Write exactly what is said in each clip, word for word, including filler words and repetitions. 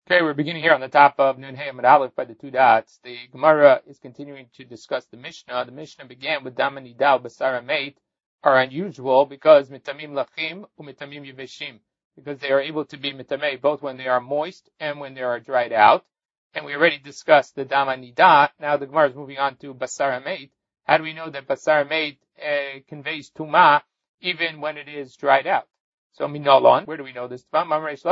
Okay, we're beginning here on the top of Nun Hey Amud Aleph by the two dots. The Gemara is continuing to discuss the Mishnah. The Mishnah began with Dam Nidal Basar Meit are unusual because mitamim lachim umitamim yeveshim, because they are able to be mitamei both when they are moist and when they are dried out. And we already discussed the Dam Nida. Now the Gemara is moving on to Basar Meit. How do we know that Basar Meit uh, conveys Tumah even when it is dried out? So Minolon, where do we know this? The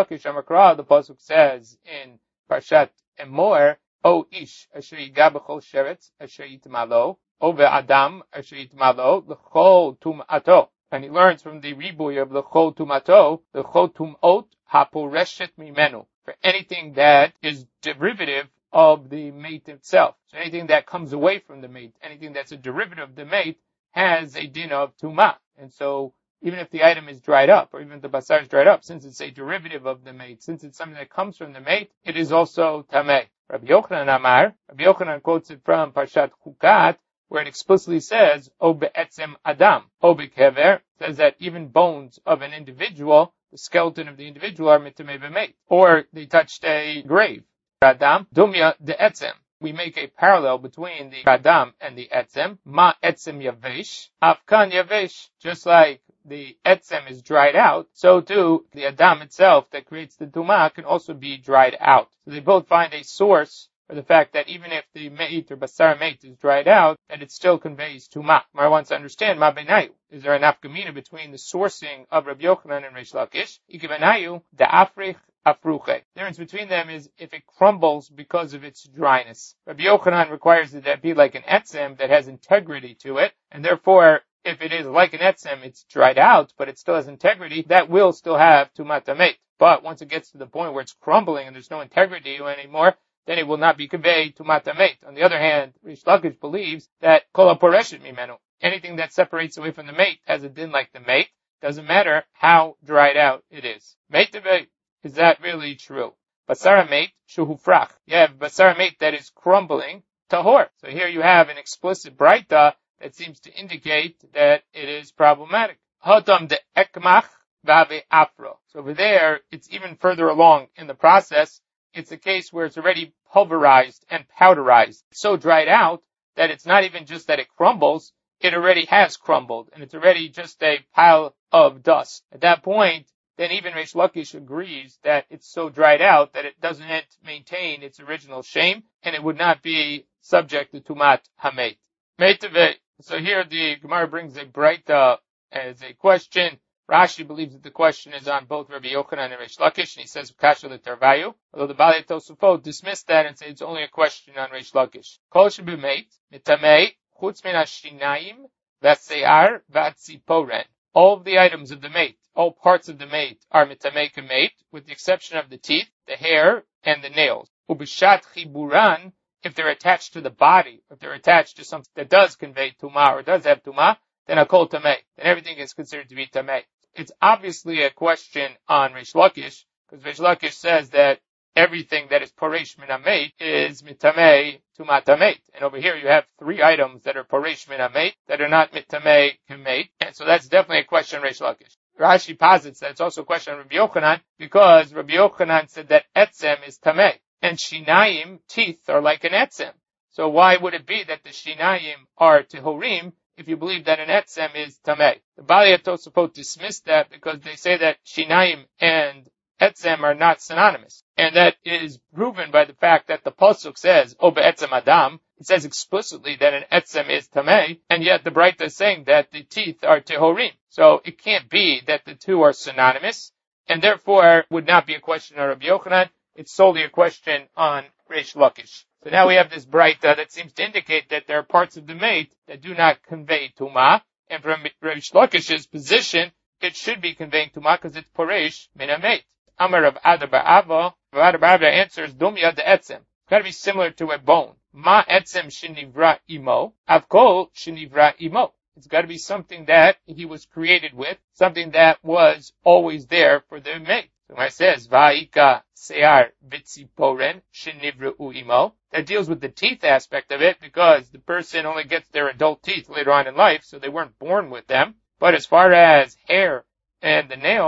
pasuk says in Parshat Emor, O Ish asher yiga b'chol sheretz asher yitmalo, O ve'adam asher yitmalo l'chol tum'ato. And he learns from the ribuy of l'chol tum'ato, l'chol tum'ot haporeshet mimenu, for anything that is derivative of the mate itself. So anything that comes away from the mate, anything that's a derivative of the mate, has a din of tumah. And so even if the item is dried up, or even if the basar is dried up, since it's a derivative of the mate, since it's something that comes from the mate, it is also tameh. Rabbi Yochanan Amar, Rabbi Yochanan quotes it from Parshat Chukat, where it explicitly says, O be'etzem adam, O be'kever, says that even bones of an individual, the skeleton of the individual, are mitameh b'meit, or they touched a grave. Adam, dumya de'etzem. We make a parallel between the adam and the etzem. Ma etzem yavesh, afkan yavesh, just like the etzem is dried out, so too the adam itself that creates the tumah can also be dried out. So they both find a source for the fact that even if the meit or basar meit is dried out, that it still conveys tumah. Mar wants to understand, ma benayu, is there an afkamina between the sourcing of Rabbi Yochanan and Reish Lakish? Iki benayu, the africh afruche. The difference between them is if it crumbles because of its dryness. Rabbi Yochanan requires that it be like an etzem that has integrity to it, and therefore if it is like an etzem, it's dried out, but it still has integrity, that will still have tumat tameit. But once it gets to the point where it's crumbling and there's no integrity anymore, then it will not be conveyed tumat tameit. On the other hand, Reish Lakish believes that kol haporeshet mimenu, anything that separates away from the mate has a din like the mate, doesn't matter how dried out it is. Meit tevei, is that really true? Basar meit shuhu frach. You have basar meit that is crumbling, tahor. So here you have an explicit braita that seems to indicate that it is problematic. Hatam de ekmach vave afro. So over there, it's even further along in the process. It's a case where it's already pulverized and powderized, so dried out that it's not even just that it crumbles, it already has crumbled, and it's already just a pile of dust. At that point, then even Reish Lakish agrees that it's so dried out that it doesn't maintain its original shame, and it would not be subject to tumat hameit. Meitave. So here the Gemara brings a braita as a question. Rashi believes that the question is on both Rabbi Yochanan and Reish Lakish, and he says kasha l'tarvayu. Although the Balei Tosafot dismissed that and said it's only a question on Reish Lakish. Kol shebimeit mitamei chutz min hashinayim v'se'ar v'atziporen. All of the items of the mate, all parts of the mate are mitamei k'meit, with the exception of the teeth, the hair, and the nails. Ubishat chiburan, if they're attached to the body, if they're attached to something that does convey tumah or does have tumah, then akol tamei. Then everything is considered to be tamei. It's obviously a question on Reish Lakish, because Reish Lakish says that everything that is poresh min hameit is mitamei tumah tameit. And over here you have three items that are poresh min hameit that are not mitamei k'meit. And so that's definitely a question on Reish Lakish. Rashi posits that it's also a question on Rabbi Yochanan, because Rabbi Yochanan said that etzem is tamei. And shinayim, teeth, are like an etzem. So why would it be that the shinayim are tehorim if you believe that an etzem is tamei? The Balei Tosafot dismissed that because they say that shinayim and etzem are not synonymous. And that is proven by the fact that the pasuk says, O be'etzem adam, it says explicitly that an etzem is tamei, and yet the Braita is saying that the teeth are tehorim. So it can't be that the two are synonymous, and therefore would not be a question on Rabbi Yochanan. It's solely a question on Reish Lakish. So now we have this braita that seems to indicate that there are parts of the mate that do not convey tumah, and from Reish Lakish's position, it should be conveying tumah because it's poresh min hameit. Amar of Ada Ba'ava, Ada Ba'ava answers dumya de etzem. It's got to be similar to a bone. Ma etzem shenivra imo, avkol shenivra imo. It's got to be something that he was created with, something that was always there for the mate. So when it says, Va'ika se'ar v'tziporen shenivru imo, that deals with the teeth aspect of it, because the person only gets their adult teeth later on in life, so they weren't born with them. But as far as hair and the nails,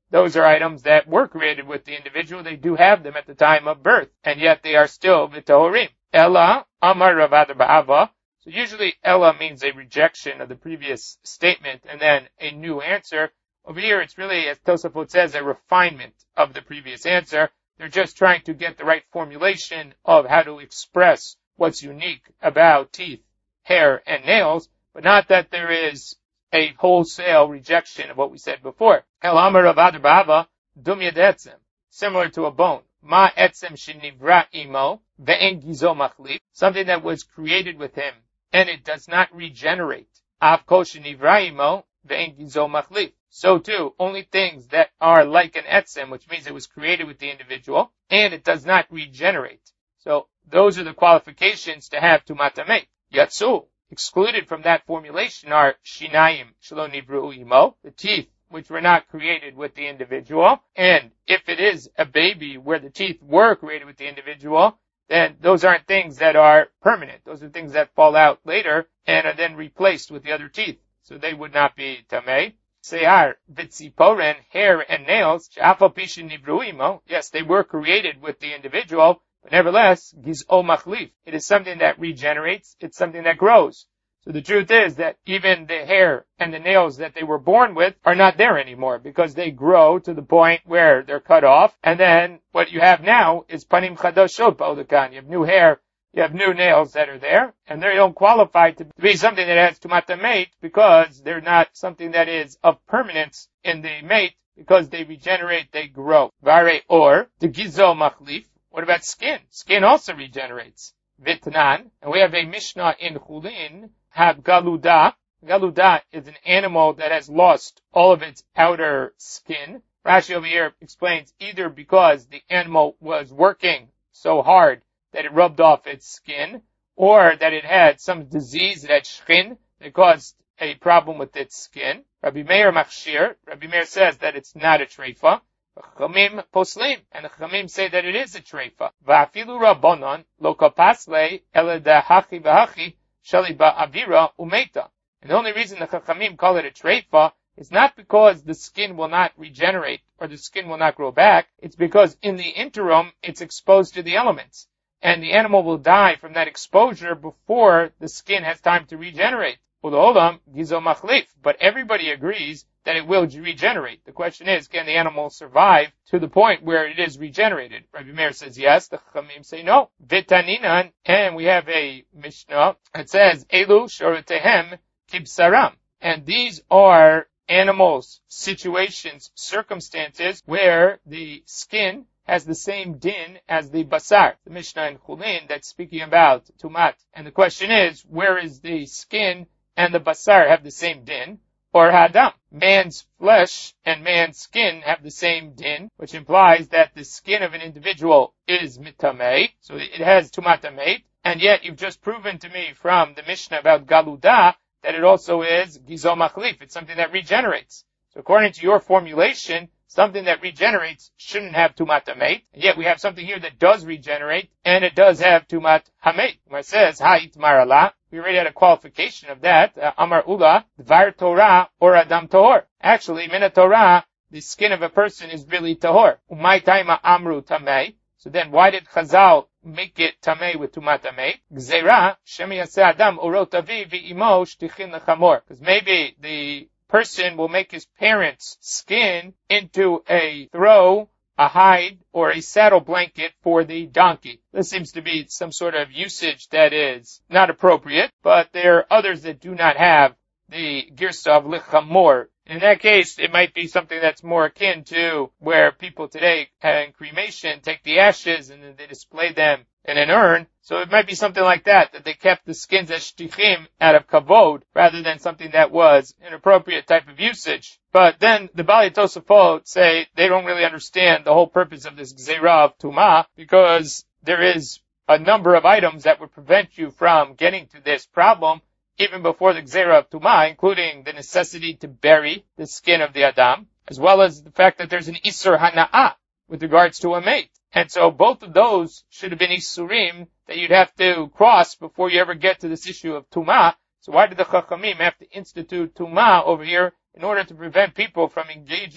those are items that were created with the individual. They do have them at the time of birth, and yet they are still v'tahorim. Ella amar Rav Adar ba'ava. So usually Ella means a rejection of the previous statement and then a new answer. Over here, it's really, as Tosafot says, a refinement of the previous answer. They're just trying to get the right formulation of how to express what's unique about teeth, hair, and nails, but not that there is a wholesale rejection of what we said before. El Amar Rav Adar ba'ava, dum yed etzem, similar to a bone. Ma etzem shenivra imo, ve'en gizo machlif, something that was created with him, and it does not regenerate. Av kol shenivra imo, ve'en gizo machlif. So too, only things that are like an etzem, which means it was created with the individual, and it does not regenerate. So those are the qualifications to have tumat hamet. Yatsu, excluded from that formulation are shinayim shelo nivru imo, the teeth which were not created with the individual. And if it is a baby where the teeth were created with the individual, then those aren't things that are permanent. Those are things that fall out later and are then replaced with the other teeth. So they would not be tameh. Seyar, vitziporen, hair and nails, sha'afal pishin nivru imo, yes, they were created with the individual, but nevertheless, giz'o machlif. It is something that regenerates. It's something that grows. So the truth is that even the hair and the nails that they were born with are not there anymore because they grow to the point where they're cut off. And then what you have now is panim chadashot ba'odakan. You have new hair, you have new nails that are there, and they don't qualify to be something that has tumat hamet because they're not something that is of permanence in the mate because they regenerate, they grow. Vare or, the gizo machlif. What about skin? Skin also regenerates. Vitnan, and we have a Mishnah in Chulin, have galuda. Galuda is an animal that has lost all of its outer skin. Rashi over here explains either because the animal was working so hard that it rubbed off its skin, or that it had some disease that shchin that caused a problem with its skin. Rabbi Meir machshir. Rabbi Meir says that it's not a treifa. Chamim poslim, and the Chamim say that it is a treifa. Va'afilu rabbanon lo kapasle ele dahachi v'hachi shali ba'avira umeta. And the only reason the Chachamim call it a treifa is not because the skin will not regenerate or the skin will not grow back. It's because in the interim it's exposed to the elements, and the animal will die from that exposure before the skin has time to regenerate. Ulolam gizo machlif, but everybody agrees that it will regenerate. The question is, can the animal survive to the point where it is regenerated? Rabbi Meir says yes, the Chamim say no. Vitaninan, and we have a Mishnah that says, Elu shorotehem kibsaram. And these are animals, situations, circumstances where the skin has the same din as the basar. The Mishnah in Chulin that's speaking about tumat. And the question is, where is the skin and the basar have the same din? Or hadam. Man's flesh and man's skin have the same din, which implies that the skin of an individual is mitameh, so it has tumat hamet, and yet you've just proven to me from the Mishnah about galuda that it also is gizo machlif. It's something that regenerates. So according to your formulation, something that regenerates shouldn't have tumat hamet, and yet we have something here that does regenerate, and it does have tumat hamet. Where it says, ha'itmar Allah, we already had a qualification of that. Uh, Amar Ula, Dvar Torah or Adam Tahor. Actually, Mina Torah, the skin of a person is really Tahor. Umay Taima Amru Tamei. So then why did Chazal make it Tamei with Tumat Hamet? Gzeira, Shemi Yaseh Adam Orot Avi V'imo Shtichin Lechamor. Because maybe the person will make his parents' skin into a throw, a hide, or a saddle blanket for the donkey. This seems to be some sort of usage that is not appropriate, but there are others that do not have the girsa of lichamor. In that case, it might be something that's more akin to where people today in cremation take the ashes and then they display them in an urn. So it might be something like that, that they kept the skins as shtichim out of kavod rather than something that was an appropriate type of usage. But then the Bali Tosafot say they don't really understand the whole purpose of this gzeira of tumah because there is a number of items that would prevent you from getting to this problem even before the gzeira of tumah, including the necessity to bury the skin of the adam, as well as the fact that there's an isur hana'ah with regards to a mate. And so both of those should have been isurim that you'd have to cross before you ever get to this issue of tumah. So why did the Chachamim have to institute tumah over here in order to prevent people from engaging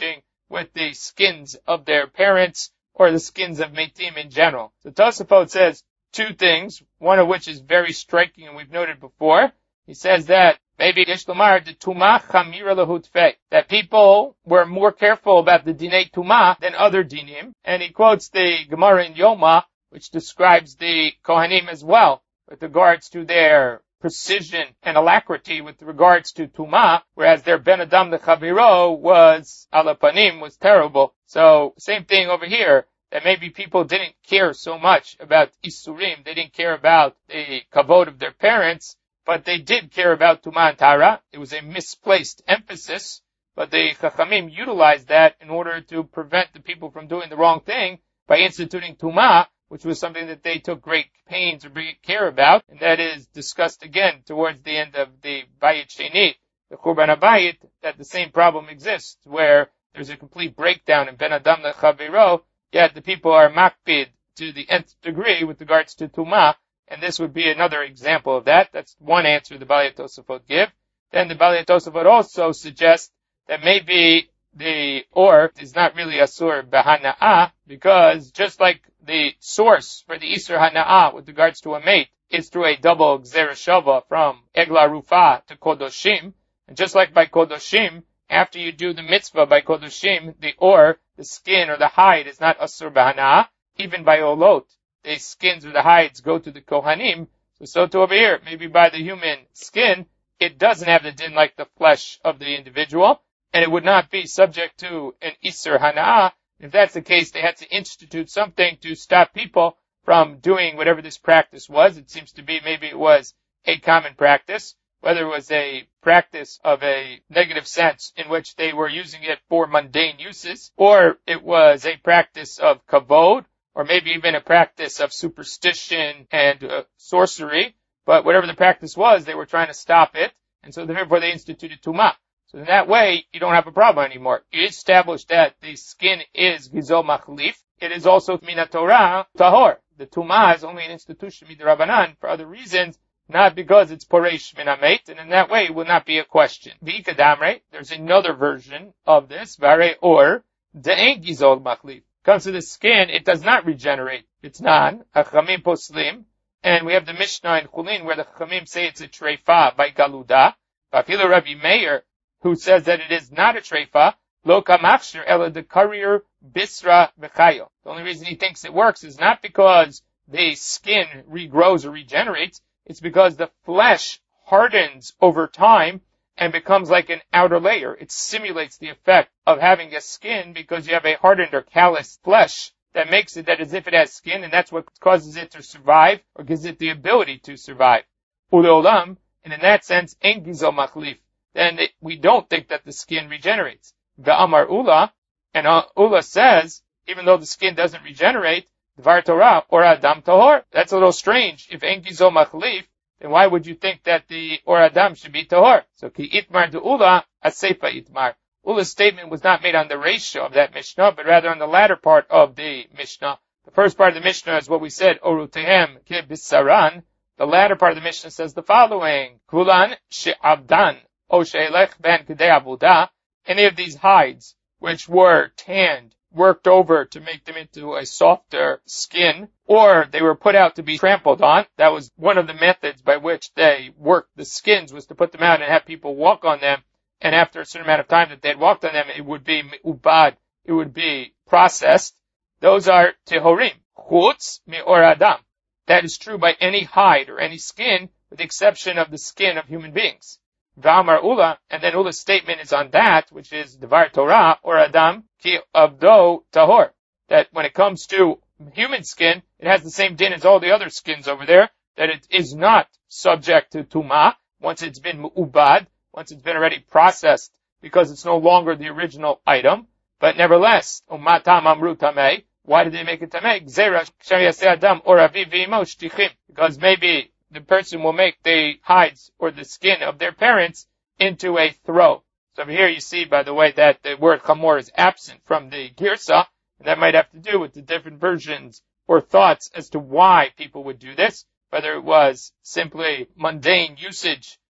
with the skins of their parents or the skins of Meitim in general. So Tosafot says two things, one of which is very striking and we've noted before. He says that maybe Yeshlamar the Tumah Chamira Lahutfe, that people were more careful about the Dinei Tumah than other Dinim. And he quotes the Gemara in Yoma, which describes the Kohanim as well, with regards to their precision and alacrity with regards to Tumah, whereas their Ben Adam the Chaviro was, Alapanim, was terrible. So, same thing over here, that maybe people didn't care so much about Isurim, they didn't care about the Kavod of their parents, but they did care about Tumah and Tara. It was a misplaced emphasis, but the Chachamim utilized that in order to prevent the people from doing the wrong thing by instituting Tumah, which was something that they took great pains or great care about, and that is discussed again towards the end of the Bayit Sheni, the Churban HaBayit, that the same problem exists, where there's a complete breakdown in Ben Adam LeChavero, yet the people are makpid to the nth degree with regards to Tumah, and this would be another example of that. That's one answer the Balei Tosafot give. Then the Balei Tosafot also suggests that maybe the or is not really asur b'hana'ah, because just like the source for the Isur Hana'ah with regards to a mate is through a double Gzera Shava from Egla Rufa to Kodoshim, and just like by Kodoshim, after you do the mitzvah by Kodoshim, the or, the skin or the hide is not asur b'hana'ah, even by Olot, the skins or the hides go to the Kohanim, so so to over here, maybe by the human skin, it doesn't have the din like the flesh of the individual, and it would not be subject to an Isur Hana'ah. If that's the case, they had to institute something to stop people from doing whatever this practice was. It seems to be maybe it was a common practice, whether it was a practice of a negative sense in which they were using it for mundane uses, or it was a practice of kavod, or maybe even a practice of superstition and uh, sorcery. But whatever the practice was, they were trying to stop it, and so therefore they instituted tumah. So in that way, you don't have a problem anymore. You establish that the skin is gizol machlif. It is also mina Torah tahor. The tumah is only an institution midrabanan for other reasons, not because it's poresh min hamet, and in that way it will not be a question. V'ikadamre, there's another version of this, vare or, de'en gizol machlif. Comes to the skin, it does not regenerate. It's non, achamim poslim, and we have the Mishnah in Chulin where the achamim say it's a treifa by galuda. Vafilu Rabbi Meir, who says that it is not a treifa, lo kamachshir ela de karir bisra v'chayo. The only reason he thinks it works is not because the skin regrows or regenerates, it's because the flesh hardens over time and becomes like an outer layer. It simulates the effect of having a skin because you have a hardened or calloused flesh that makes it that as if it has skin, and that's what causes it to survive or gives it the ability to survive. Uleolam, and in that sense, en gizol machlif. Then it, we don't think that the skin regenerates. Ve'amar Ula, and uh, Ula says, even though the skin doesn't regenerate, Dvar Torah or Adam Tahor. That's a little strange. If en gizol machlif, then why would you think that the or Adam should be Tahor? So ki itmar de Ula, aseifa itmar. Ula's statement was not made on the ratio of that Mishnah, but rather on the latter part of the Mishnah. The first part of the Mishnah is what we said, Orutehem ke bisaran. The latter part of the Mishnah says the following, Kulan she'abdan. O she'elech ben kedei abudah, any of these hides which were tanned, worked over to make them into a softer skin, or they were put out to be trampled on. That was one of the methods by which they worked the skins, was to put them out and have people walk on them, and after a certain amount of time that they had walked on them, it would be ubad, it would be processed. Those are tehorim, chutz me'or adam. That is true by any hide or any skin, with the exception of the skin of human beings. V'amar Ula, and then Ula's statement is on that, which is Dvar Torah or Adam ki avdo tahor. That when it comes to human skin, it has the same din as all the other skins over there, that it is not subject to tumah once it's been mu'ubad, once it's been already processed, because it's no longer the original item. But nevertheless, umatam amru tamei. Why did they make it tamei? Gzera shayaseh adam or aviv v'imo shtichim. Because maybe the person will make the hides or the skin of their parents into a throw. So over here you see, by the way, that the word chamor is absent from the girsa, and that might have to do with the different versions or thoughts as to why people would do this, whether it was simply mundane usage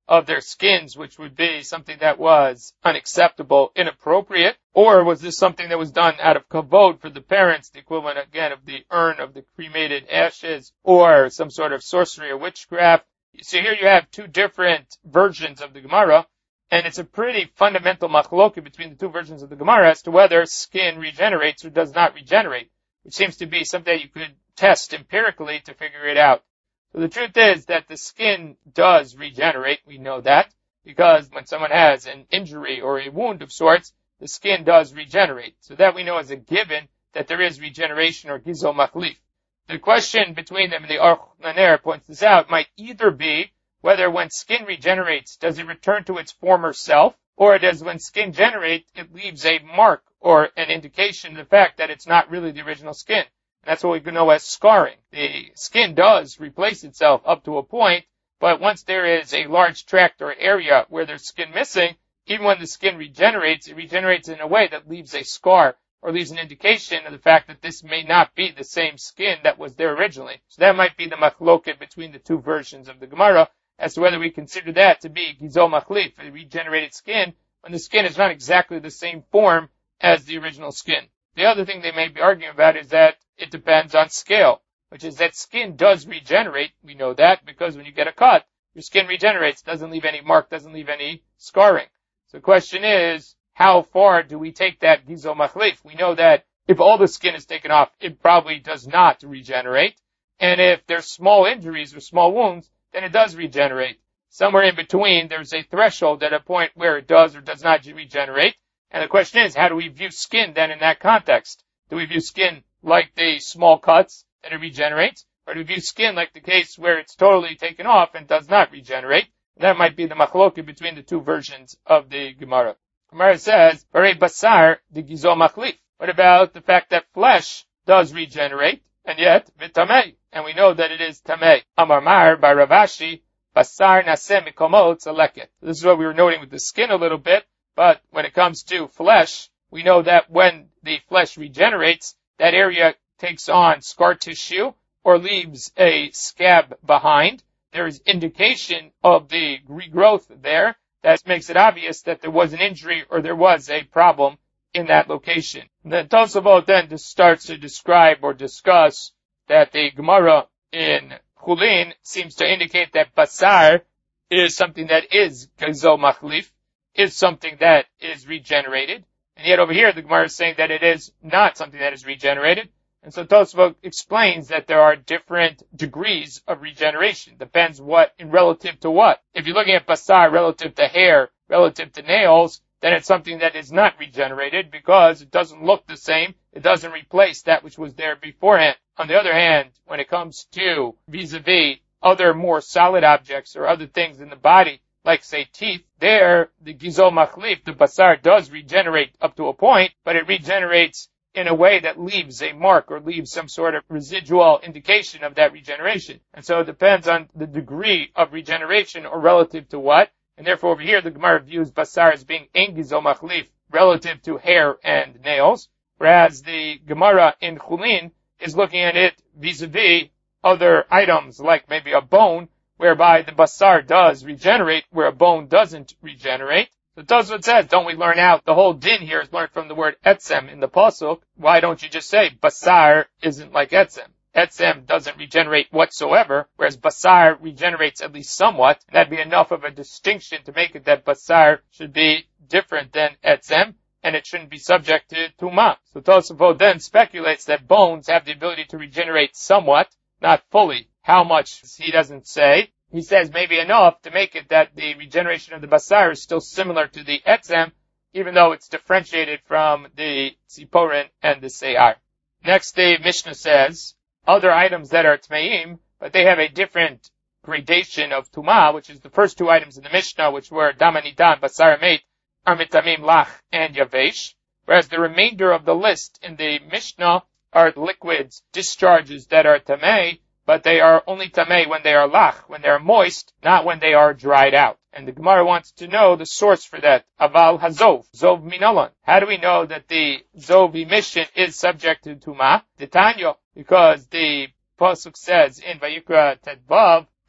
of their skins, which would be something that was unacceptable, inappropriate? Or was this something that was done out of kavod for the parents, the equivalent again of the urn of the cremated ashes, or some sort of sorcery or witchcraft? So here you have two different versions of the Gemara, and it's a pretty fundamental machloket between the two versions of the Gemara as to whether skin regenerates or does not regenerate, which seems to be something you could test empirically to figure it out. So the truth is that the skin does regenerate. We know that because when someone has an injury or a wound of sorts, the skin does regenerate. So that we know as a given that there is regeneration or gizol machlif. The question between them, the Aruch LaNer points this out, might either be whether when skin regenerates, does it return to its former self, or does when skin generates, it leaves a mark or an indication of the fact that it's not really the original skin. That's what we know as scarring. The skin does replace itself up to a point, but once there is a large tract or area where there's skin missing, even when the skin regenerates, it regenerates in a way that leaves a scar or leaves an indication of the fact that this may not be the same skin that was there originally. So that might be the machloket between the two versions of the Gemara as to whether we consider that to be gizol machlif, a regenerated skin, when the skin is not exactly the same form as the original skin. The other thing they may be arguing about is that it depends on scale, which is that skin does regenerate. We know that because when you get a cut, your skin regenerates, doesn't leave any mark, doesn't leave any scarring. So the question is, how far do we take that gizol machlif? We know that if all the skin is taken off, it probably does not regenerate. And if there's small injuries or small wounds, then it does regenerate. Somewhere in between, there's a threshold at a point where it does or does not regenerate. And the question is, how do we view skin then in that context? Do we view skin like the small cuts that it regenerates? Or do we view skin like the case where it's totally taken off and does not regenerate? That might be the machloket between the two versions of the Gemara. Gemara says, "Barei basar the gizol machlif." What about the fact that flesh does regenerate, and yet v'tamei, and we know that it is tamei? Amar Mar by Rav Ashi, basar naseh mikomot zeleket. This is what we were noting with the skin a little bit, but when it comes to flesh, we know that when the flesh regenerates, that area takes on scar tissue or leaves a scab behind. There is indication of the regrowth there that makes it obvious that there was an injury or there was a problem in that location. And then Tosafot then just starts to describe or discuss that the Gemara in Chulin seems to indicate that basar is something that is gizol machlif, is something that is regenerated. And yet over here the Gemara is saying that it is not something that is regenerated. And so Tosafot explains that there are different degrees of regeneration. Depends what, in relative to what. If you're looking at basar relative to hair, relative to nails, then it's something that is not regenerated because it doesn't look the same. It doesn't replace that which was there beforehand. On the other hand, when it comes to vis-a-vis other more solid objects or other things in the body, like say teeth, there, the gizol machlif, the basar does regenerate up to a point, but it regenerates in a way that leaves a mark or leaves some sort of residual indication of that regeneration. And so it depends on the degree of regeneration or relative to what. And therefore over here the Gemara views basar as being ein gizol machlif relative to hair and nails, whereas the Gemara in Chulin is looking at it vis-a-vis other items like maybe a bone, whereby the basar does regenerate where a bone doesn't regenerate. So Tosafot says, don't we learn out, the whole din here is learned from the word etzem in the pasuk. Why don't you just say basar isn't like etzem? Etzem doesn't regenerate whatsoever, whereas basar regenerates at least somewhat. That'd be enough of a distinction to make it that basar should be different than etzem, and it shouldn't be subject to tumah. So Tosafot then speculates that bones have the ability to regenerate somewhat, not fully. How much, he doesn't say. He says maybe enough to make it that the regeneration of the basar is still similar to the etzem, even though it's differentiated from the tziporin and the seyar. Next, the Mishnah says, other items that are tmeim, but they have a different gradation of tumah, which is the first two items in the Mishnah, which were damanita and basar meit, are mitamim lach and yavesh, whereas the remainder of the list in the Mishnah are liquids, discharges that are tamei, but they are only tamei when they are lach, when they are moist, not when they are dried out. And the Gemara wants to know the source for that. Aval hazov, zov minalan. How do we know that the zov emission is subject to tumah? The Tanya, because the pasuk says in Vayikra Tedvav,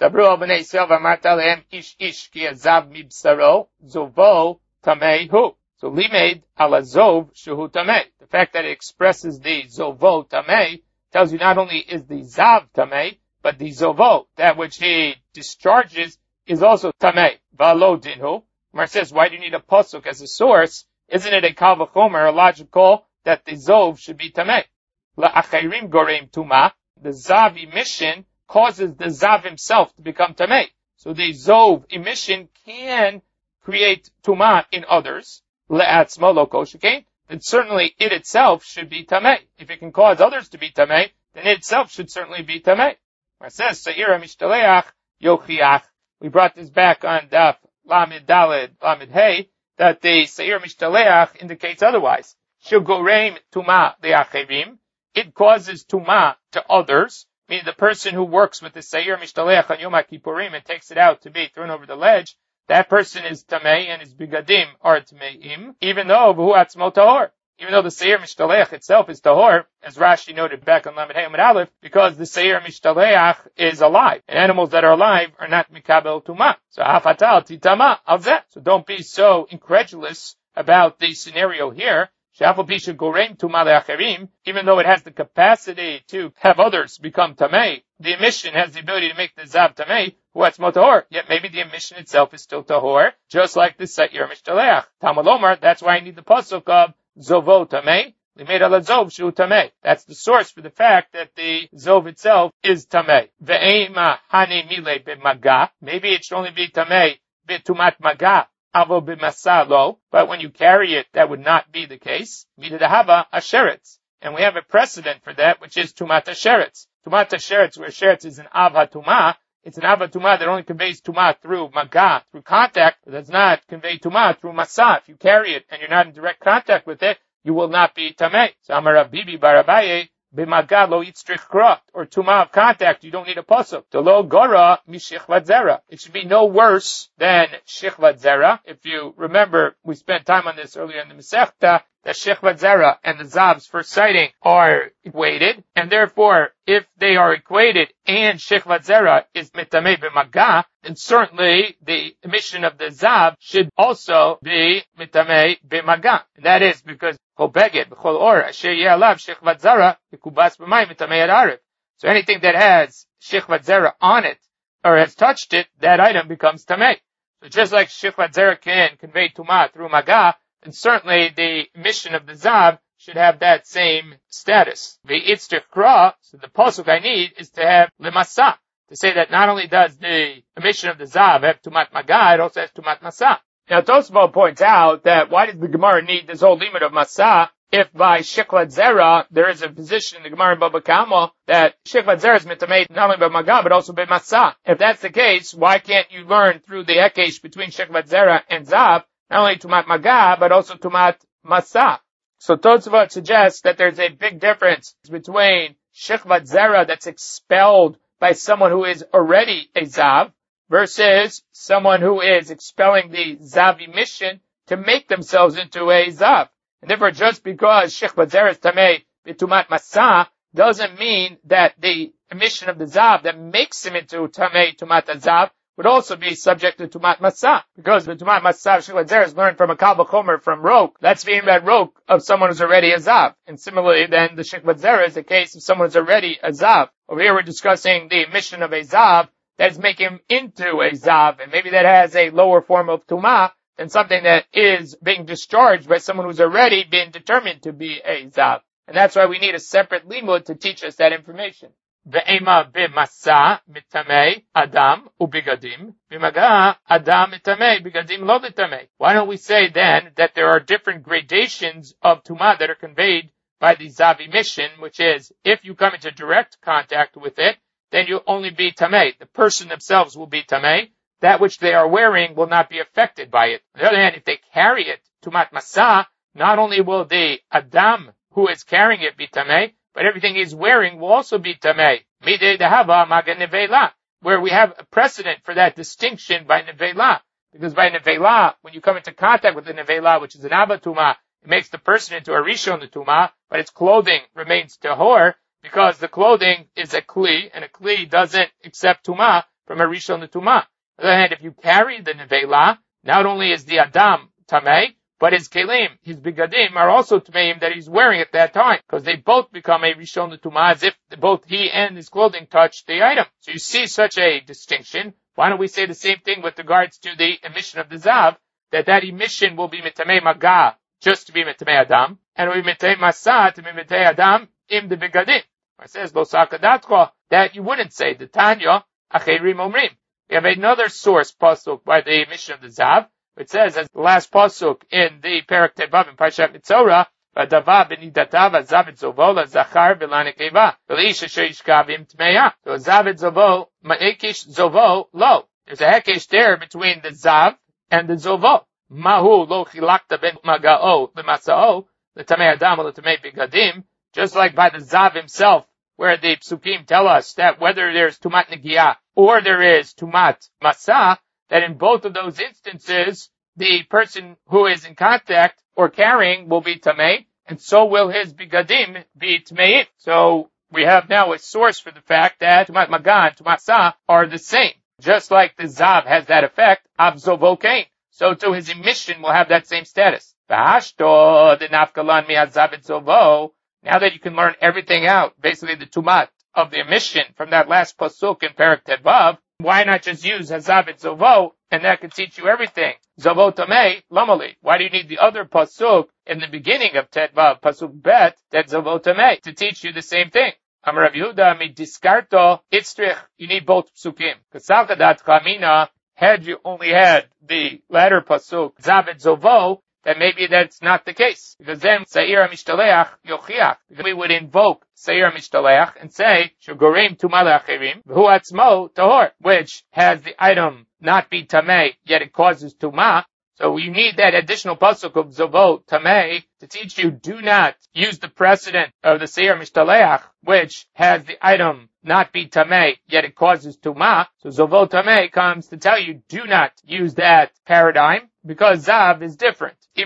Dabru al b'nei Yisrael v'amarta alehem ish ish ki azav mibsaro zovo tamei hu. So limed ala zov shehu tamei. The fact that it expresses the zovo tamei tells you not only is the zav tamei, but the zovo, that which he discharges, is also tamei. V'alo dinhu. Mar says, why do you need a pasuk as a source? Isn't it a kal v'chomer, a logical, that the zov should be tamei? La'achirim goreim tuma. The zav emission causes the zav himself to become tamei. So the zov emission can create tuma in others. Le'atzmo lo kol shekain. Then certainly it itself should be tamei. If it can cause others to be tamei, then it itself should certainly be tamei. It says, Se'ira mishtaleach yochiach. We brought this back on Daf Lamed Daled Lamed Hey, that the Se'ira mishtaleach indicates otherwise. Shugoreim tuma le'achirim. It causes tuma to others, meaning the person who works with the Se'ir mishtaleach on Yom HaKippurim and takes it out to be thrown over the ledge, that person is tamei and his bigadim are tameim, even though v'hu atzmo tahor. Even though the Seir Mishtaleach itself is tahor, as Rashi noted back on Lamed Hey Amud Aleph, because the Seir Mishtaleach is alive, and animals that are alive are not mikabel tuma. So hafatal titama of that. So don't be so incredulous about the scenario here. Shafal pisha gorem tuma le'acherim, even though it has the capacity to have others become tamei, the emission has the ability to make the zav tamei, what's tahor. Yet maybe the emission itself is still tahor, just like the Seir Mishtaleach. Tamalomar, that's why I need the pasuk of zovo tamei, limed ala zov shu tamei. That's the source for the fact that the zov itself is tamei. Ve'ema hani mile b'maga, maybe it should only be tamei b'tumat maga, avo b'masalo, but when you carry it, that would not be the case. Midahava asheretz, and we have a precedent for that, which is tumat asheretz. Tumat asheretz, where sheretz is an avha tumah, it's an avha tumah that only conveys tumah through maga, through contact, but does not convey tumah through masa. If you carry it and you're not in direct contact with it, you will not be tamei. So Amar Rav Bibi bar Abaye, b'maga lo yitzrich kra, or tumah of contact, you don't need a pasuk. To lo gora mi shichvat zera. It should be no worse than shichvat zera. If you remember, we spent time on this earlier in the Masechta, that shichvat zera and the zav's first sighting are equated, and therefore, if they are equated and shichvat zera is mitamei b'maga, then certainly the emission of the zav should also be mitamei b'maga. And that is because chol beged b'chol or asher yeh alav shichvat zera mikubas b'mayim mitamei ad arif. So anything that has shichvat zera on it or has touched it, that item becomes tamei. So just like shichvat zera can convey tumah through maga, and certainly the emission of the zav should have that same status. V'itzrich kra, so the pasuk I need is to have lemasa, to say that not only does the emission of the zav have tumat maga, it also has tumat masa. Now Tosfos points out that why does the Gemara need this whole limit of masa if by shichvat zera there is a position in the Gemara in Baba Kama that shichvat zera is mitamei not only by maga but also by masa. If that's the case, why can't you learn through the ekesh between shichvat zera and zav not only tumat maga, but also tumat masa? So Tosfos suggests that there's a big difference between shichvat zera that's expelled by someone who is already a zav versus someone who is expelling the zav emission to make themselves into a zav. And therefore, just because shichvat zera is tamei b'tumat masa doesn't mean that the emission of the zav that makes him into tamei tumat zav would also be subject to tumat masa, because the tumat masa of shichvat zera is learned from a kal v'chomer from rok. That's being that rok of someone who's already a zav. And similarly, then the shichvat zera is the case of someone who's already a zav. Over here, we're discussing the emission of a zav that is making him into a zav, and maybe that has a lower form of tumah than something that is being discharged by someone who's already been determined to be a zav. And that's why we need a separate limud to teach us that information. Ve'ema b'masa mitamei adam ubigadim b'maga adam mitamei bigadim lo mitamei. Why don't we say then that there are different gradations of tumah that are conveyed by the zav emission, which is if you come into direct contact with it, then you'll only be tamei. The person themselves will be tamei. That which they are wearing will not be affected by it. On the other hand, if they carry it tumat masa, not only will the adam who is carrying it be tamei, but everything he's wearing will also be tamei. Midei dehava maga nevela, where we have a precedent for that distinction by nevela. Because by nevela, when you come into contact with the nevela, which is an abatuma, it makes the person into a rishon the tuma, but its clothing remains tahor, because the clothing is a kli, and a kli doesn't accept tuma, from a Rishon L'Tumah. On the other hand, if you carry the Nevela, not only is the Adam Tameh, but his Kelim, his Bigadim, are also Tameim that he's wearing at that time, because they both become a Rishon L'Tumah as if both he and his clothing touch the item. So you see such a distinction. Why don't we say the same thing with regards to the emission of the Zav, that that emission will be Mitamei Maga, just to be Mitamei Adam, and will be Mitamei Masa, to be Mitamei Adam, im the Bigadim. It says, Lo Sakadatko, that you wouldn't say, the Tanya, Acherim Omrim. We have another source, pasuk, by the emission of the Zav, which says, as the last pasuk in the Perek Tevav in Parshat Mitzorah, V'adava b'nidatav azavit zovo l'zachar v'lanekeva v'lish asher yishkavim tmeya. So azavit zovo ma'ekish zovo lo. There's a hekesh there between the zav and the zovo. Mahu lo chilakta ben magao l'masao l'tamei adam l'tamei bigadim. Just like by the zav himself, where the psukim tell us that whether there's tumat negiah or there is tumat masa, that in both of those instances, the person who is in contact or carrying will be tamei, and so will his bigadim be tameim. So we have now a source for the fact that tumat magan, tumat sa are the same. Just like the zav has that effect, avzovokein, so too his emission will have that same status. V'hashto the nafkalan mi'azav zovo. Now that you can learn everything out, basically the tumat of the emission from that last pasuk in Perek Tedvav, why not just use hazav zovo, and that could teach you everything. Zovo tamei lamali. Why do you need the other pasuk in the beginning of Tedvav, pasuk bet, that zovo tamei, to teach you the same thing? Amar Rav Yehuda mi diskarto itzrich. You need both psukim. Kasalkadat chamina. Had you only had the latter pasuk zavet zovo, then maybe that's not the case. Because then Seir HaMishtaleach yochiach. We would invoke Seir HaMishtaleach and say Shugorim Tumah Le'achirim V'hu Atzmo Tahor, which has the item not be Tamei, yet it causes Tumah. So you need that additional pasuk of Zovo Tamei to teach you do not use the precedent of the Seir HaMishtaleach, which has the item not be Tamei, yet it causes Tumah. So Zovo Tamei comes to tell you do not use that paradigm, because Zav is different. If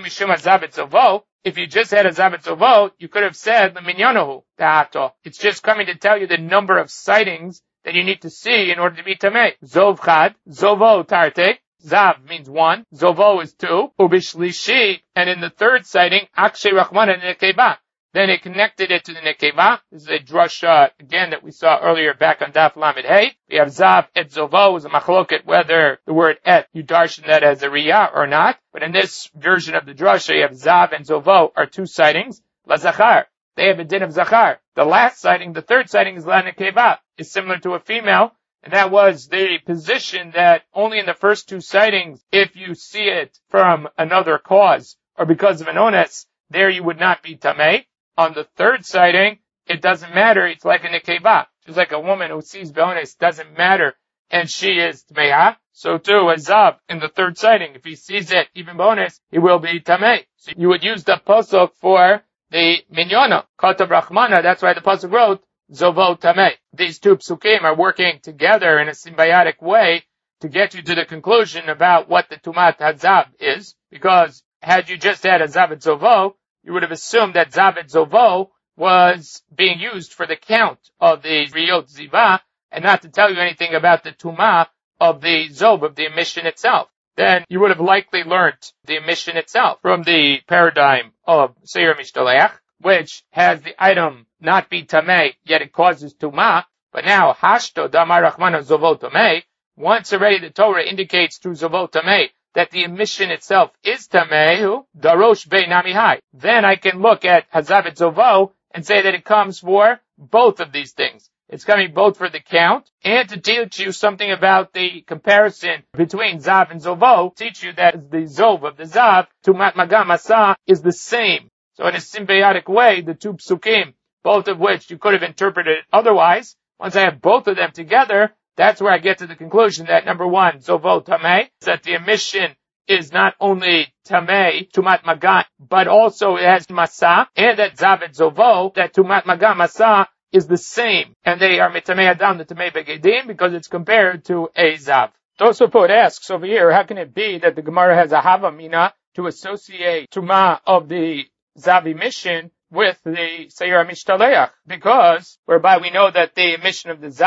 you just had a Zavet Zovo, you could have said the Minyonahu Ta'ato. It's just coming to tell you the number of sightings that you need to see in order to be Tamei. Zov Chad, Zovo Tarte. Zav means one, Zovo is two, Ubishlishi, and in the third sighting, Akshay Rachmana Nekeba. Then it connected it to the Nekeva. This is a drasha, again, that we saw earlier back on Daf Lamed Hey. We have Zav et Zovo is a machloket, whether the word et, you darshan that as a riyah or not. But in this version of the drasha, you have Zav and Zovo are two sightings. La Zachar. They have a din of Zachar. The last sighting, the third sighting is La Nekeva, is similar to a female. And that was the position that only in the first two sightings, if you see it from another cause or because of an ones, there you would not be Tamei. On the third sighting, it doesn't matter. It's like a nekeva. Just like a woman who sees be'ones, doesn't matter, and she is tmeah. So too, a zav in the third sighting, if he sees it, even be'ones, he will be tamei. So you would use the pasuk for the minyona. Katav Rachmana, that's why the pasuk wrote, Zovo tamei. These two psukim are working together in a symbiotic way to get you to the conclusion about what the tumat hazav is, because had you just had a zav zovo, you would have assumed that Zavet Zovo was being used for the count of the Riyot Ziva, and not to tell you anything about the Tumah of the Zob, of the emission itself. Then you would have likely learnt the emission itself from the paradigm of Seir HaMishtaleach, which has the item not be Tamei, yet it causes Tumah. But now, Hashto Damar Rachmana Zovo Tamei, once already the Torah indicates through Zovo Tamei that the emission itself is Tamehu, Darosh Bei Namihai. Then I can look at Hazavet Zovo and say that it comes for both of these things. It's coming both for the count and to teach you something about the comparison between Zav and Zovo, teach you that the Zov of the Zav, Tumat Magam Asa, is the same. So in a symbiotic way, the two psukim, both of which you could have interpreted otherwise, once I have both of them together, that's where I get to the conclusion that number one, Zovo Tamei, that the emission is not only Tamei, Tumat Magan, but also it has Masa, and that Zavet Zovo, that Tumat Magan Masa is the same. And they are Mitamei Adam, the Tamei Begedim, because it's compared to a Zav. Tosafot asks over here, how can it be that the Gemara has a Havamina to associate Tumah of the Zav emission with the Seir HaMishtaleach? Because, whereby we know that the emission of the Zav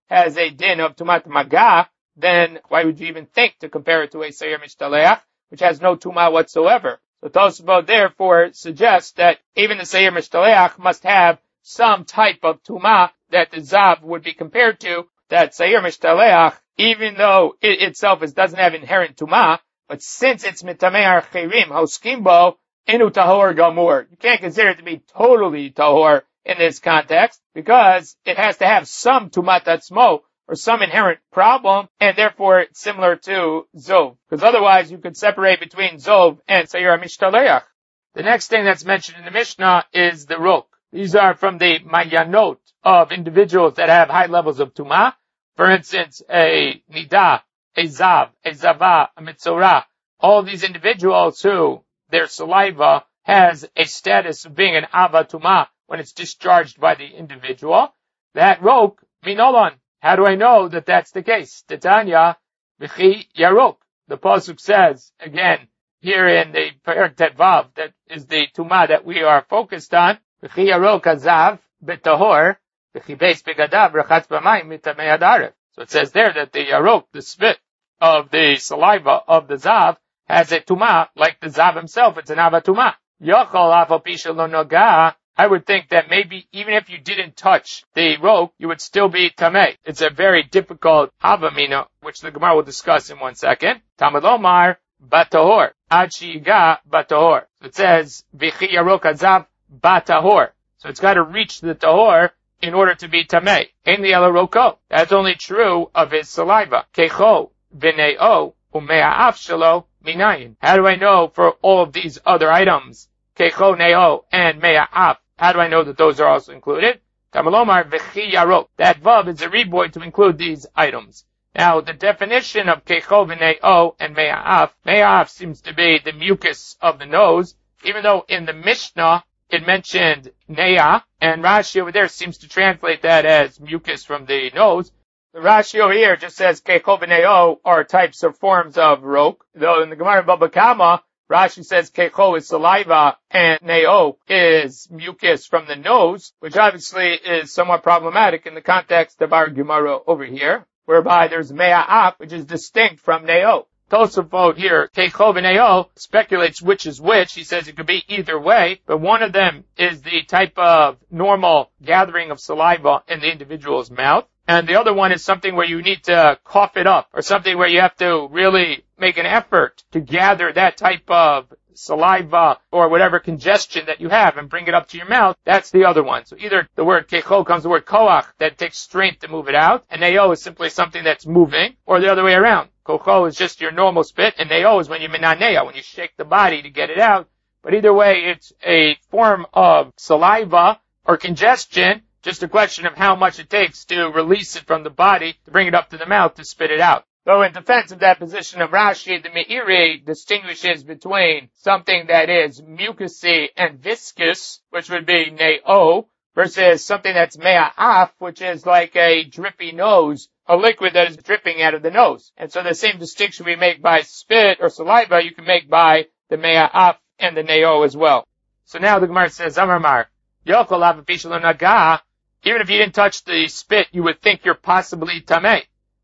has a din of tumat maga, then why would you even think to compare it to a seir mishtaleach, which has no tuma whatsoever? So Tosafot therefore suggests that even the seir mishtaleach must have some type of tuma that the zav would be compared to. That seir mishtaleach, even though it itself is, doesn't have inherent tuma, but since it's mitamei archerim hoskimbo inu tahor gamur, you can't consider it to be totally tahor in this context because it has to have some tumat atzmo, or some inherent problem, and therefore it's similar to Zov. Because otherwise you could separate between Zov and Seir HaMishtaleach. The next thing that's mentioned in the Mishnah is the Rok. These are from the Mayanot of individuals that have high levels of Tumah. For instance, a Nida, a Zav, a Zava, a Mitzorah. All these individuals who, their saliva has a status of being an Ava Tumah when it's discharged by the individual. That Rok, Minolon. How do I know that that's the case? Titania, V'chi Yarok. The Pasuk says, again, here in the Perek Tetvav, that is the Tumah that we are focused on, V'chi Yarok Azav, Betahor, V'chi Beis Begadav, Rechatz B'mayim, Mitamei Adaref. So it says there that the Yarok, the spit of the saliva of the Zav, has a Tumah, like the Zav himself, it's an Ava Tumah. Yochol Afal Pisha Lo Noga. I would think that maybe even if you didn't touch the rope, you would still be tamei. It's a very difficult havamina, which the Gemara will discuss in one second. Talmud Lomar batahor, ad shiga batahor. So it says v'chi yarok azav batahor. So it's got to reach the tahor in order to be tamei. Ein li ala roko. That's only true of his saliva. Kecho v'neo ume'af shelo minayin. How do I know for all of these other items? Kecho, neo, and me'af. How do I know that those are also included? Tamalomar v'chi yarok. That vav is a reboy to include these items. Now, the definition of kecho v'neo and me'af, me'af seems to be the mucus of the nose, even though in the Mishnah it mentioned nea, and Rashi over there seems to translate that as mucus from the nose. The Rashi over here just says kecho v'neo are types or forms of rok, though in the Gemara Baba Kama, Rashi says kecho is saliva and neo is mucus from the nose, which obviously is somewhat problematic in the context of our Gemara over here, whereby there's me'af, which is distinct from neo. Tosafot here, kecho v'neo, speculates which is which. He says it could be either way, but one of them is the type of normal gathering of saliva in the individual's mouth, and the other one is something where you need to cough it up, or something where you have to really make an effort to gather that type of saliva or whatever congestion that you have and bring it up to your mouth. That's the other one. So either the word kecho comes the word koach, that takes strength to move it out, and neo is simply something that's moving, or the other way around. Kocho is just your normal spit, and neo is when you minanea, when you shake the body to get it out. But either way, it's a form of saliva or congestion, just a question of how much it takes to release it from the body to bring it up to the mouth to spit it out. Though in defense of that position of Rashi, the Meiri distinguishes between something that is mucousy and viscous, which would be neo, versus something that's me'af, which is like a drippy nose, a liquid that is dripping out of the nose. And so the same distinction we make by spit or saliva, you can make by the me'af and the neo as well. So now the Gemara says, Amar Yokol Avapisha Lo Naga. Even if you didn't touch the spit, you would think you're possibly tamei.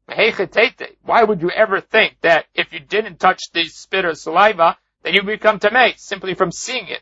Why would you ever think that if you didn't touch the spit or saliva, then you become tamei simply from seeing it?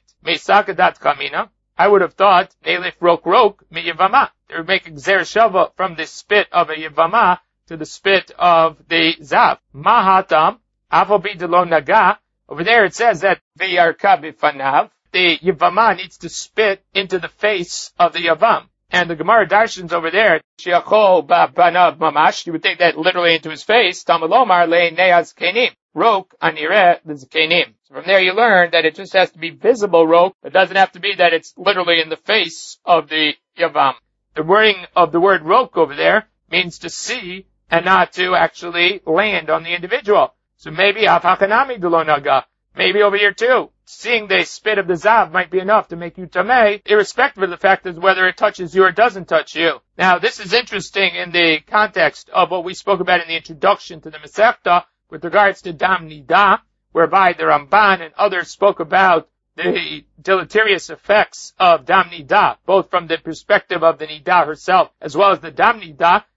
I would have thought neilif rok rok mi yavama. They would make a gzer shava from the spit of a yavama to the spit of the zav. Mahatam avobi de lo naga. Over there it says that v'yarka b'fanav. The yavama needs to spit into the face of the yavam. And the Gemara Darshans over there, Shiachol ba'banav mamash, you would take that literally into his face. Talmud Lomar le neaz kenim. Rok anire l'zkenim. So from there you learn that it just has to be visible rok. It doesn't have to be that it's literally in the face of the yavam. The wording of the word rok over there means to see and not to actually land on the individual. So maybe af hakanami de lo naga. Maybe over here too, seeing the spit of the zav might be enough to make you tamei, irrespective of the fact of whether it touches you or doesn't touch you. Now, this is interesting in the context of what we spoke about in the introduction to the Masechta with regards to dam nida, whereby the Ramban and others spoke about the deleterious effects of dam nida, both from the perspective of the nida herself as well as the dam nida,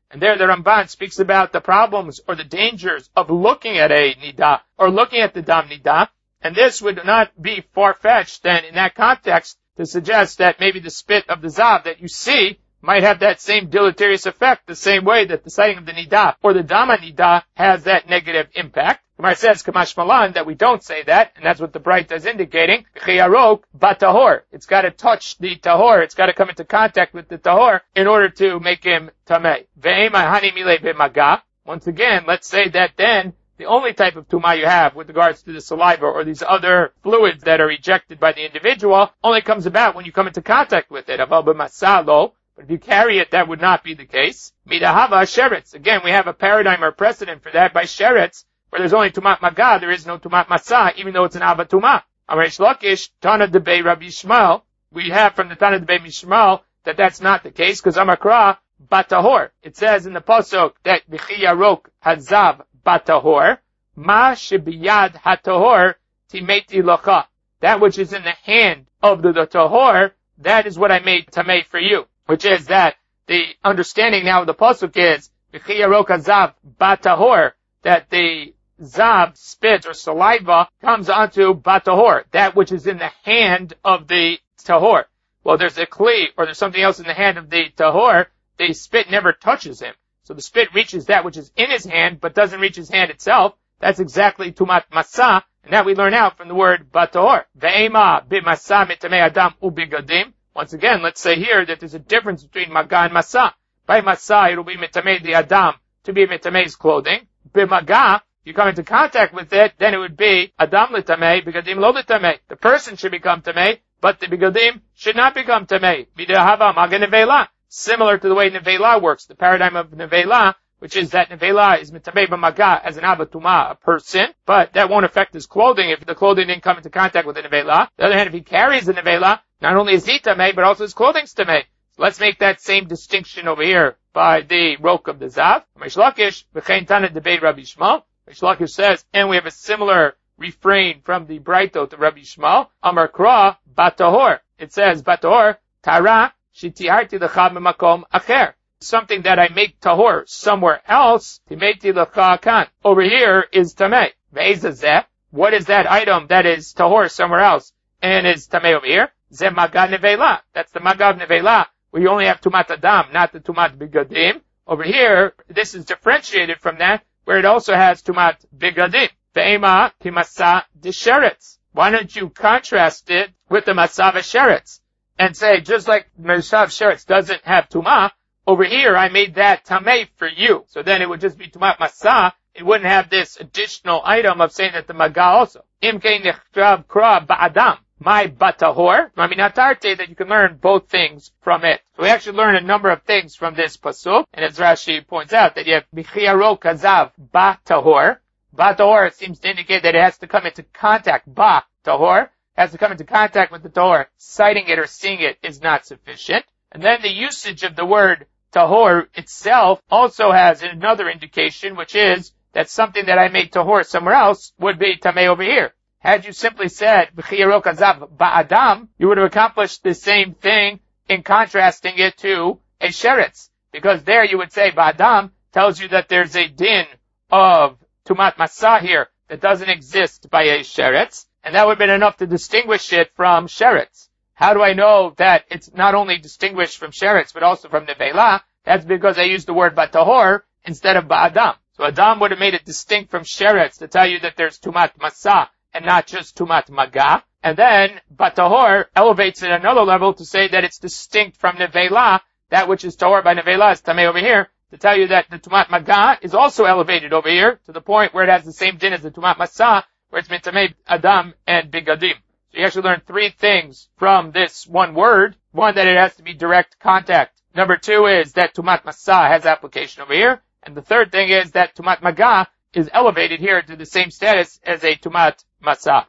And there the Ramban speaks about the problems or the dangers of looking at a nida or looking at the dam nida. And this would not be far-fetched then in that context to suggest that maybe the spit of the zav that you see might have that same deleterious effect, the same way that the sighting of the nida or the dama nida has that negative impact. Gemara says, Kamash Malan, that we don't say that, and that's what the Braita is indicating. Chiyarok batahor. It's got to touch the tahor. It's got to come into contact with the tahor in order to make him tamei. Ve'ema hani mile b'maga. Once again, let's say that then the only type of tumah you have with regards to the saliva or these other fluids that are ejected by the individual only comes about when you come into contact with it. Aval b'masalo. But if you carry it, that would not be the case. Midahava sheretz. Again, we have a paradigm or precedent for that by sheretz, where there's only tumat maga, there is no tumat masa, even though it's an ava tumah. Amresh Lakish, Tana debei Rabbi Shmuel. We have from the Tana debei Shmuel that that's not the case, because Amakra batahor. It says in the pasuk that b'chiyarok hazav batahor, ma shebiyad hatahor timeti locha. That which is in the hand of the, the tahor, that is what I made tamei for you. Which is that the understanding now of the pasuk is b'chiyarok hazav batahor, that the zav, spit, or saliva comes onto batahor, that which is in the hand of the tahor. Well, there's a kli, or there's something else in the hand of the tahor, the spit never touches him. So the spit reaches that which is in his hand, but doesn't reach his hand itself. That's exactly tumat masa, and that we learn out from the word batahor. Ve'ema b'masa mitamei adam ubigadim. Once again, let's say here that there's a difference between maga and masa. By masa, it'll be mitamei the adam, to be mitamei's clothing. B'maga, you come into contact with it, then it would be adam litamei, bigadim lo litamei. The person should become tamei, but the bigadim should not become tamei. Midahava maga nevela. Similar to the way nevela works, the paradigm of nevela, which is that nevela is mitamei b'maga as an avatuma, a person, but that won't affect his clothing if the clothing didn't come into contact with the nevela. On the other hand, if he carries the nevela, not only is he tamei, but also his clothing's tamei. So let's make that same distinction over here by the rok of the zav. Reish Lakish, v'chein tana debei Rabbi Shmuel. Reish Lakish says, and we have a similar refrain from the Braito to Rabbi Shmuel. Amar Kra batahor. It says batahor tara shitiharti lecha b'makom acher. Something that I make tahor somewhere else, timeti lecha kan. Over here is tamei. Ve'ezazeh. What is that item that is tahor somewhere else and is tamei over here? Zeh maga nevela. That's the maga of nevela, where you only have tumat adam, not the tumat bigadim. Over here, this is differentiated from that, where it also has tumat bigadim. Ve'ema kimasa desheretz. Why don't you contrast it with the masav sheretz and say, just like masav sheretz doesn't have tumah, over here I made that tamei for you. So then it would just be tumat masa. It wouldn't have this additional item of saying that the maga also. Imke nechtrav kra ba'adam. My batahor, maminatarte, that you can learn both things from it. So we actually learn a number of things from this pasuk, and as Rashi points out, that you have bichiyarok hazav batahor. Batahor seems to indicate that it has to come into contact, ba tahor, has to come into contact with the tahor. Sighting it or seeing it is not sufficient. And then the usage of the word tahor itself also has another indication, which is that something that I made tahor somewhere else would be tamei over here. Had you simply said, b'chiyarok hazav ba'adam, you would have accomplished the same thing in contrasting it to a sheretz. Because there you would say, ba'adam tells you that there's a din of tumat masa here that doesn't exist by a sheretz, and that would have been enough to distinguish it from sheretz. How do I know that it's not only distinguished from sheretz, but also from nevela? That's because I used the word batahor instead of ba'adam. So adam would have made it distinct from sheretz to tell you that there's tumat masa, and not just tumat maga. And then batahor elevates it another level to say that it's distinct from nevela. That which is tahor by nevela is tamei over here, to tell you that the tumat maga is also elevated over here to the point where it has the same din as the tumat masa, where it's mitamei adam and bigadim. So you actually learn three things from this one word. One, that it has to be direct contact. Number two is that tumat masa has application over here. And the third thing is that tumat maga is elevated here to the same status as a tumat masa.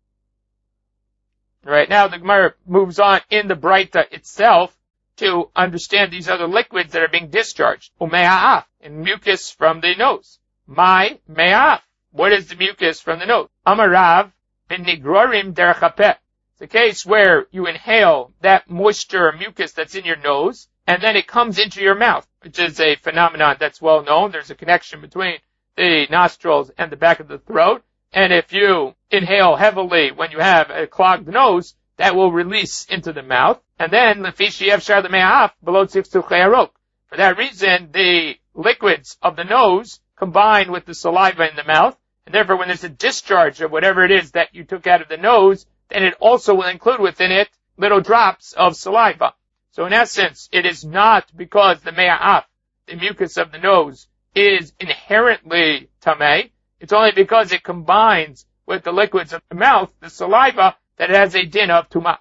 Right now, the Gemara moves on in the Braita itself to understand these other liquids that are being discharged. Ume'af, and mucus from the nose. My me'af. What is the mucus from the nose? Amarav bin nigrorim derech hapeh. It's a case where you inhale that moisture or mucus that's in your nose, and then it comes into your mouth, which is a phenomenon that's well known. There's a connection between the nostrils and the back of the throat, and if you inhale heavily when you have a clogged nose, that will release into the mouth. And then, for that reason, the liquids of the nose combine with the saliva in the mouth, and therefore when there's a discharge of whatever it is that you took out of the nose, then it also will include within it little drops of saliva. So in essence, it is not because the me'af, the mucus of the nose, is inherently tamei. It's only because it combines with the liquids of the mouth, the saliva, that it has a din of tumah.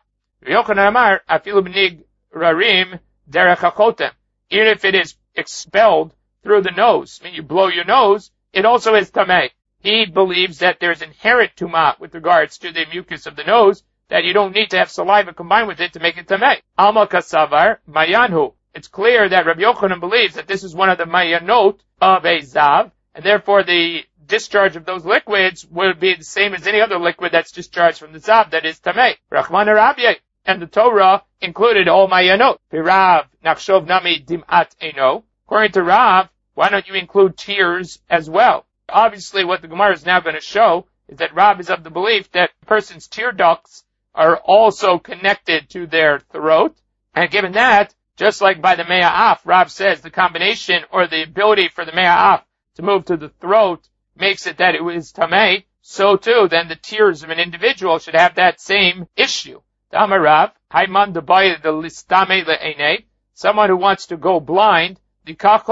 Even if it is expelled through the nose, I mean you blow your nose, it also is tamei. He believes that there's inherent tumah with regards to the mucus of the nose, that you don't need to have saliva combined with it to make it tamei. Alma kasavar mayanhu. It's clear that Rabbi Yochanan believes that this is one of the mayanot of a zav, and therefore the discharge of those liquids would be the same as any other liquid that's discharged from the zav that is tamei. Rachman Rabbi, and the Torah included all mayanot. Rav nachshov nami dimat eno. According to Rav, why don't you include tears as well? Obviously, what the Gemara is now going to show is that Rav is of the belief that a person's tear ducts are also connected to their throat. And given that, just like by the me'af, Rav says the combination or the ability for the me'af to move to the throat makes it that it is tamei, so too, then the tears of an individual should have that same issue. Someone who wants to go blind, he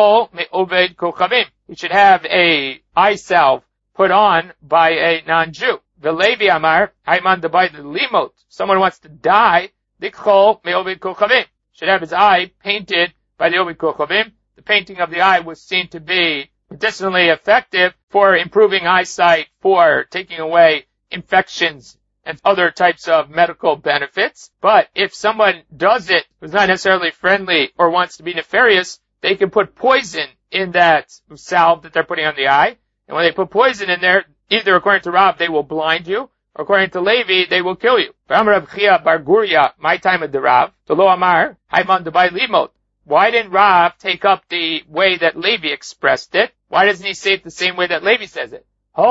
should have a eye salve put on by a non-Jew. V'levi amar, someone who wants to die, should have his eye painted by the Ovid Kochavim. The painting of the eye was seen to be medicinally effective for improving eyesight, for taking away infections and other types of medical benefits. But if someone does it who's not necessarily friendly or wants to be nefarious, they can put poison in that salve that they're putting on the eye. And when they put poison in there, either according to Rav, they will blind you, or according to Levi, they will kill you. My time of the Rav, to Lo Amar, Limot. Why didn't Rav take up the way that Levi expressed it? Why doesn't he say it the same way that Levi says it?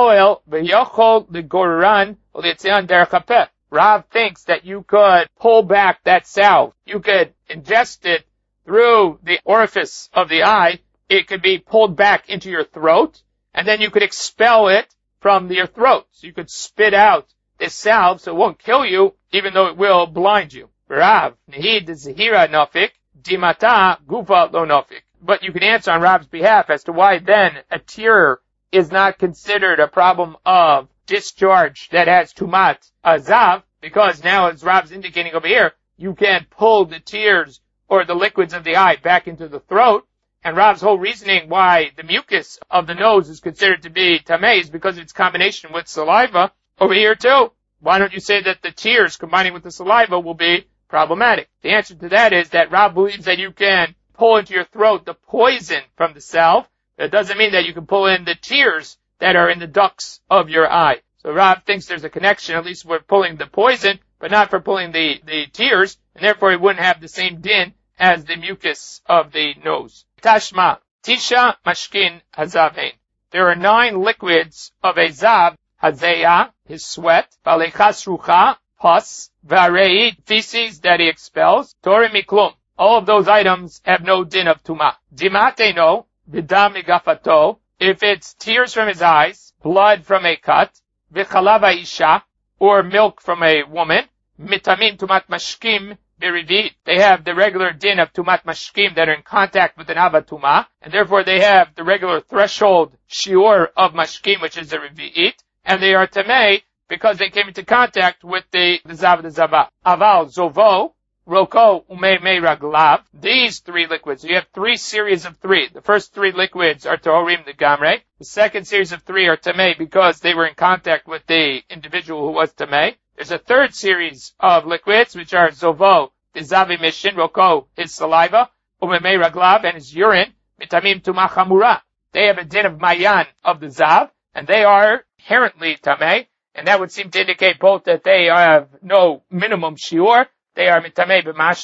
Rav thinks that you could pull back that salve. You could ingest it through the orifice of the eye. It could be pulled back into your throat, and then you could expel it from your throat. So you could spit out this salve, so it won't kill you, even though it will blind you. Rav, Nehid Zahira Nofik, Dimata Gufa Lo Nofik. But you can answer on Rav's behalf as to why then a tear is not considered a problem of discharge that has Tumat Azav, because now, as Rav's indicating over here, you can pull the tears or the liquids of the eye back into the throat. And Rav's whole reasoning why the mucus of the nose is considered to be tamei is because of its combination with saliva. Over here too, why don't you say that the tears combining with the saliva will be problematic? The answer to that is that Rav believes that you can pull into your throat the poison from the salve. That doesn't mean that you can pull in the tears that are in the ducts of your eye. So Rav thinks there's a connection, at least for pulling the poison, but not for pulling the, the tears, and therefore it wouldn't have the same din as the mucus of the nose. Tashma, Tisha Mashkin Hazavein. There are nine liquids of a zav, Hazeya, his sweat, Valechas Rucha, pus, Varei, feces that he expels, Tori Miklum. All of those items have no din of Tuma. Dimateno, Vidam Igafato, if it's tears from his eyes, blood from a cut, Vichalava Isha, or milk from a woman, Mitamim Tumat Mashkim, Birivit. They have the regular din of Tumat Mashkim that are in contact with an Avatuma, and therefore they have the regular threshold shiur of Mashkim, which is the Rivit, and they are Tamei because they came into contact with the, the Zav the Zava. Aval, Zovo, Roko, Ume Me Raglav. These three liquids, you have three series of three. The first three liquids are Tohorim the Gamre. The second series of three are Tamei because they were in contact with the individual who was Tamei. There's a third series of liquids, which are Zovo, the Zavi Mishin, Roko, his saliva, Umeme Raglav, and his urine, Mitamim Tumah Chamura. They have a din of Mayan of the Zav, and they are inherently Tamei, and that would seem to indicate both that they have no minimum shiur, they are Mitamei B'mashu,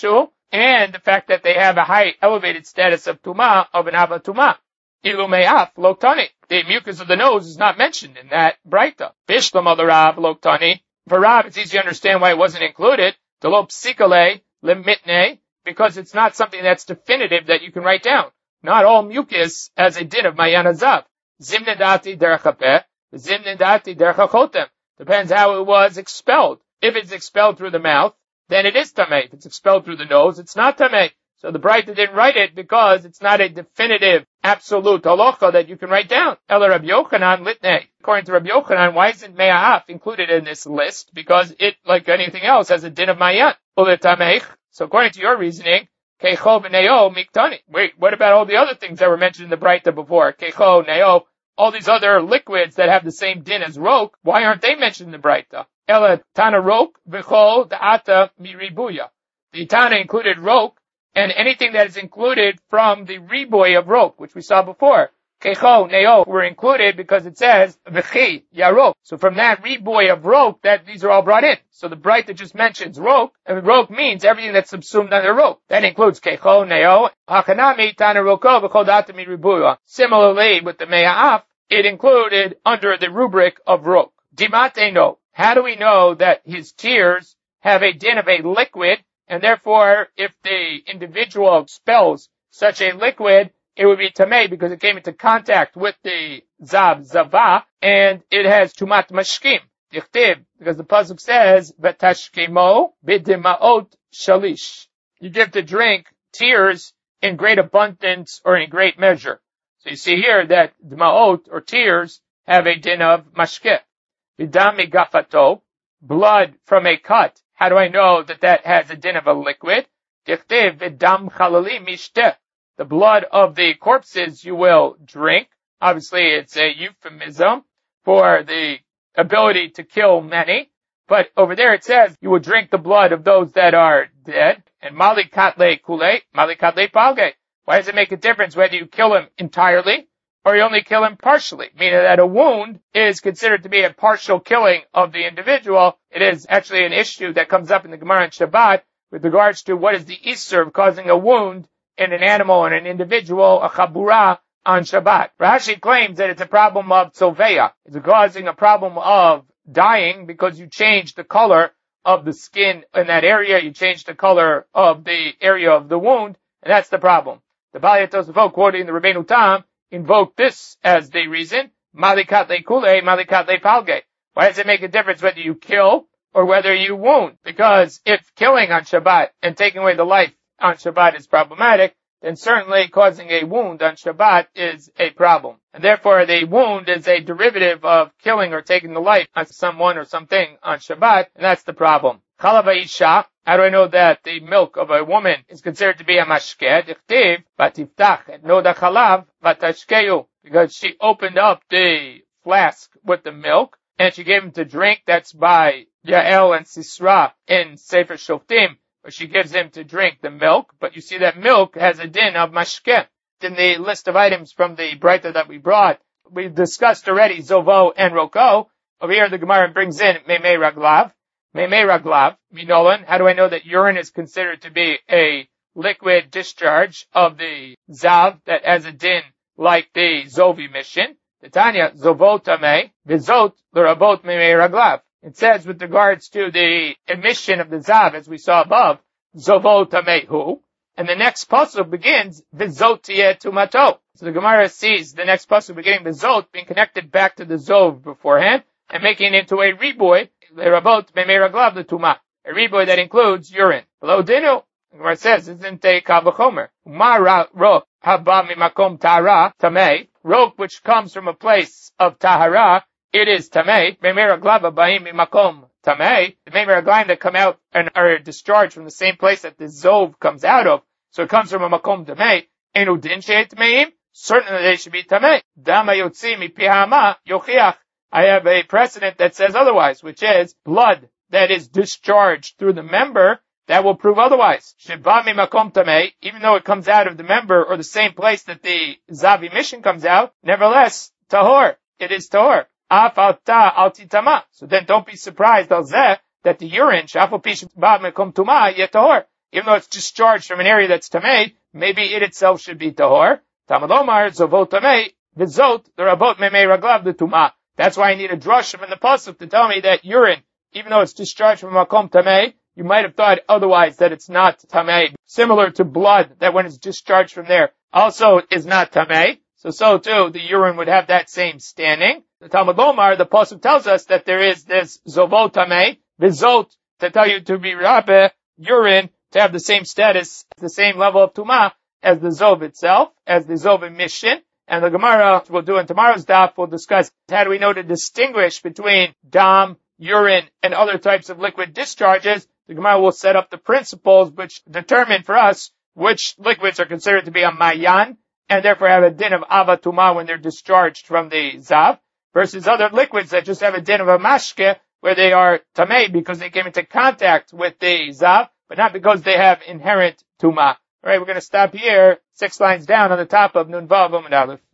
and the fact that they have a high elevated status of tuma, of an ava tuma. Ilu me'af loktani. The mucus of the nose is not mentioned in that braita. Bishlam of the Rav loktani. For Rav, it's easy to understand why it wasn't included. Delo psikale limitne, because it's not something that's definitive that you can write down. Not all mucus has a din of mayan hazav. Zimnedati derechapeh, zimnedati derechachotem. Depends how it was expelled. If it's expelled through the mouth, then it is tamei. If it's expelled through the nose, it's not tamei. So the Braita didn't write it because it's not a definitive, absolute halacha that you can write down. Ela Rabbi Yochanan litnei. According to Rabbi Yochanan, why isn't me'ahaf included in this list? Because it, like anything else, has a din of mayan. Uletamech. So according to your reasoning, kecho v'neo miktani. Wait, what about all the other things that were mentioned in the Braita before? Kecho, neo, all these other liquids that have the same din as rok, why aren't they mentioned in the Braita? Ela tana rok v'chol da'ata miribuya. The Tana included rok, and anything that is included from the riboy of rok, which we saw before. Kecho, neo, were included because it says v'chi, yarok. So from that riboy of rok, that these are all brought in. So the Braita just mentions rok, and rok means everything that's subsumed under rok. That includes kecho, neo, hakanami, tana roko, v'chol da'ata miribuya. Similarly, with the me'af, it included under the rubric of rok. Dimate no. How do we know that his tears have a din of a liquid, and therefore if the individual expels such a liquid, it would be tamei because it came into contact with the zav, zava, and it has tumat mashkim. Dichtib, because the pasuk says, v'tashkemo b'dimaot shalish. You give to drink tears in great abundance or in great measure. So you see here that dmaot, or tears, have a din of mashke. Vidam gafato, blood from a cut. How do I know that that has a din of a liquid? Dichtiv vidam chalali mishteh. The blood of the corpses you will drink. Obviously, it's a euphemism for the ability to kill many. But over there it says you will drink the blood of those that are dead. And malikatle kule, malikatle palge. Why does it make a difference whether you kill him entirely or you only kill him partially? Meaning that a wound is considered to be a partial killing of the individual. It is actually an issue that comes up in the Gemara and Shabbat with regards to what is the issur of causing a wound in an animal and an individual, a chabura, on Shabbat. Rashi claims that it's a problem of tzoveya. It's causing a problem of dying because you change the color of the skin in that area, you change the color of the area of the wound, and that's the problem. The Balei Tosafot, quoting the Rabbeinu Tam, invoke this as the reason. Malikat le kule, malikat le palge. Why does it make a difference whether you kill or whether you wound? Because if killing on Shabbat and taking away the life on Shabbat is problematic, then certainly causing a wound on Shabbat is a problem. And therefore the wound is a derivative of killing or taking the life of someone or something on Shabbat, and that's the problem. Chalav ha'isha, how do I know that the milk of a woman is considered to be a mashkeh? Dichtiv, vatiftach et noda chalav, vatashkeyu. Because she opened up the flask with the milk, and she gave him to drink. That's by Yael and Sisra in Sefer Shoftim, where she gives him to drink the milk. But you see that milk has a din of mashkeh. In the list of items from the Braita that we brought, we discussed already Zovo and Roko. Over here the Gemara brings in Meimei Raglav. Meimei Raglav, Minolan, how do I know that urine is considered to be a liquid discharge of the Zav that has a din like the Zovi mission? The Tanya, Zovot Tamei, Vizot, L'rabot Meimei Raglav. It says with regards to the emission of the Zav, as we saw above, Zovot Tamei Hu. And the next pasuk begins, Vizot Tieh Tumato. So the Gemara sees the next pasuk beginning Vizot being connected back to the Zov beforehand and making it into a riboy, L'rabot Meimei Raglav L'tuma. A riboy that includes urine. Below Dinu, the Gemara says, isn't a Kavachomer. Ma Rok Haba Mimakom Tahara Tamei. Rok which comes from a place of Tahara, it is Tamei. Meimei Raglav Abaim Mimakom Tamei. The Meimei Raglaim that come out and are discharged from the same place that the Zov comes out of. So it comes from a Makom Tamei. Enu Din Shei Tameim. Certainly they should be Tamei. Dama Yotzi Mi Pihama Yochiach. I have a precedent that says otherwise, which is blood that is discharged through the member, that will prove otherwise. Sheba mi makom tamei, even though it comes out of the member or the same place that the Zavi mission comes out, nevertheless, tahor, it is tahor. Af alta altitama. So then don't be surprised, al zeh, that the urine, shafal pi sheba makom tuma, yet tahor. even though it's discharged from an area that's tamei, maybe it itself should be tahor. Talmud Lomar, zovot tamei, v'zot, the rabot memei raglav the tumah. That's why I need a drush from the pasuk to tell me that urine, even though it's discharged from makom tamei, you might have thought otherwise that it's not tamei. Similar to blood, that when it's discharged from there, also is not tamei. So, so too, the urine would have that same standing. The Talmud Lomar, the pasuk tells us that there is this zovot tamei, v'zot, to tell you to be rabbe, urine, to have the same status, the same level of tumah as the zov itself, as the zov in Mishin. And the Gemara we'll do in tomorrow's daf, we'll discuss how do we know to distinguish between dam, urine, and other types of liquid discharges. The Gemara will set up the principles which determine for us which liquids are considered to be a mayan, and therefore have a din of ava tumah when they're discharged from the zav, versus other liquids that just have a din of a mashke, where they are tamei because they came into contact with the zav, but not because they have inherent tumah. Alright, we're going to stop here, six lines down on the top of Nun Vav Amud Aleph.